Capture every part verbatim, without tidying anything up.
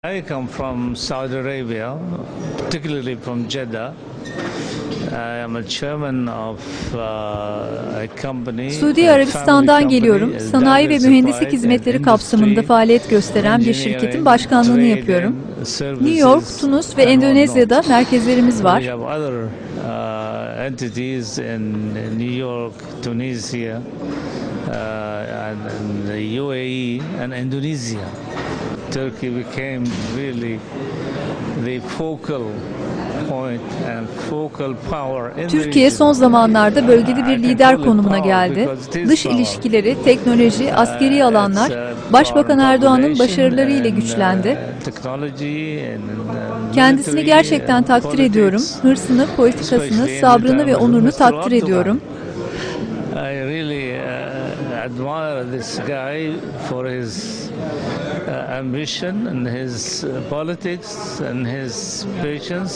I come from Saudi Arabia, particularly from Jeddah. I am a chairman of uh, a company, Suudi a Arabistan'dan family geliyorum. company, Sanayi ve mühendislik diversified hizmetleri in kapsamında industry, faaliyet gösteren bir şirketin engineering, başkanlığını trade yapıyorum. and New York, services Tunus ve and Endonezya'da whatnot. merkezlerimiz var. We have other uh, entities in New York, Tunisia, uh, and, and the U A E and Indonesia. Turkey became really the focal point and focal power in the Türkiye region. son zamanlarda bölgede bir I can lider call it konumuna power geldi. because it is Dış power. ilişkileri, teknoloji, askeri Uh, alanlar it's, uh, Başbakan foreign Erdoğan'ın population başarılarıyla and, güçlendi. uh, technology and, uh, Kendisini military gerçekten and takdir ediyorum. politics, Hırsını, politikasını, especially in sabrını the ve time of onurunu Mister takdir ediyorum. Erdogan. I really uh, admire this guy for his uh, ambition and his uh, politics and his patience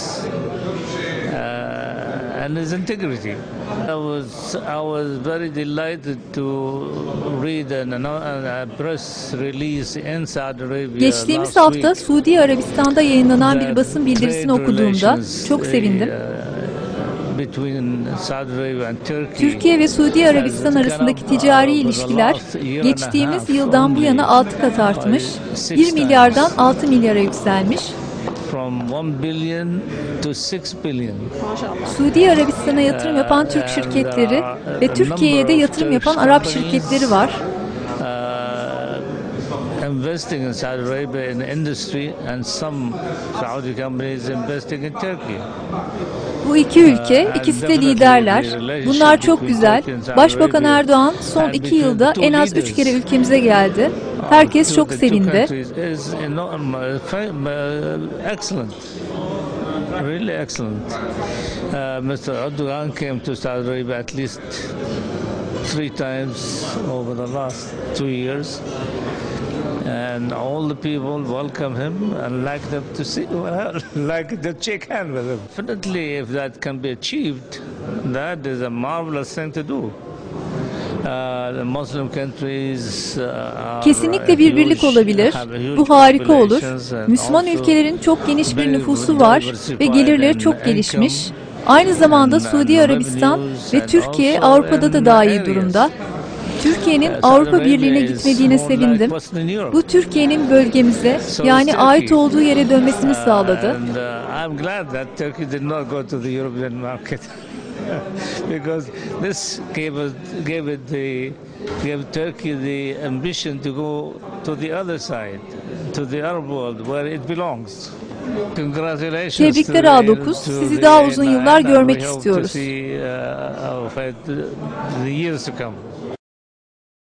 uh, and his integrity. I was I was very delighted to read an, a press release in Saudi Arabia Geçtiğimiz last hafta week Suudi Arabistan'da yayınlanan bir that basın bildirisini trade okuduğumda relations, çok sevindim. uh, between Saudi Arabia and Turkey Türkiye ve Suudi Arabistan has arasındaki gone up, ticari uh, over the ilişkiler last year and a geçtiğimiz half yıldan bu yana only altı kat artmış, by six bir milyardan times. altı milyara yükselmiş. From one billion to six billion. Suudi Arabistan'a yatırım yapan Türk şirketleri ve Türkiye'ye de yatırım yapan Arap şirketleri var. Uh, investing in Saudi Arabia in industry and some Saudi companies investing in Turkey. Bu iki ülke, ikisi de liderler. Bunlar çok güzel. Başbakan Erdoğan son iki yılda en az üç kere ülkemize geldi. Herkes çok sevindi. Excellent. Really excellent. Uh, Mister Erdogan came to Saudi Arabia at least three times over the last two years. And all the people welcome him and like them to see, well, like to shake hands with him. Definitely, if that can be achieved, that is a marvelous thing to do. Uh, the Muslim countries, uh, are Kesinlikle bir birlik huge, olabilir. have huge Bu harika olur. populations and Müslüman also ülkelerin çok geniş bir very nüfusu var ve diversified gelirleri in çok gelişmiş. income Aynı zamanda and- Suudi and Arabistan revenues ve and Türkiye also Avrupa'da da in daha iyi areas. durumda. Türkiye'nin Uh, Saudi Avrupa Arabia Birliği'ne is gitmediğine more like sevindim. Western Europe. Bu Türkiye'nin bölgemize, So yani is ait Turkey. olduğu yere dönmesini sağladı. And uh, I'm glad that Turkey did not go to the European market because this gave us, gave it the gave Turkey the ambition to go to the other side, to the Arab world where it belongs. Congratulations. Tebrikler to A the- dokuz. to Sizi the daha uzun A nine, yıllar and görmek we hope to istiyoruz. see, uh, of it, the years to come.